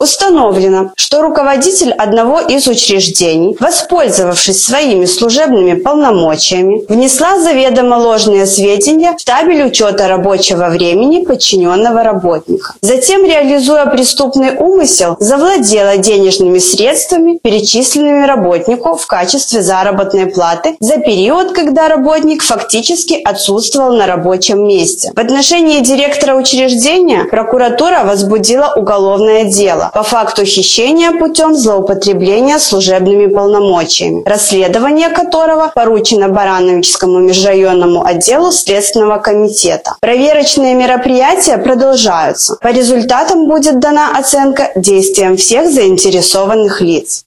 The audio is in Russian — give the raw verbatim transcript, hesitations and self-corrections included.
Установлено, что руководитель одного из учреждений, воспользовавшись своими служебными полномочиями, внесла заведомо ложные сведения в табель учета рабочего времени подчиненного работника. Затем, реализуя преступный умысел, завладела денежными средствами, перечисленными работнику в качестве заработной платы за период, когда работник фактически отсутствовал на рабочем месте. В отношении директора учреждения прокуратура возбудила уголовное дело по факту хищения путем злоупотребления служебными полномочиями, расследование которого поручено Барановичскому межрайонному отделу Следственного комитета. Проверочные мероприятия продолжаются. По результатам будет дана оценка действиям всех заинтересованных лиц.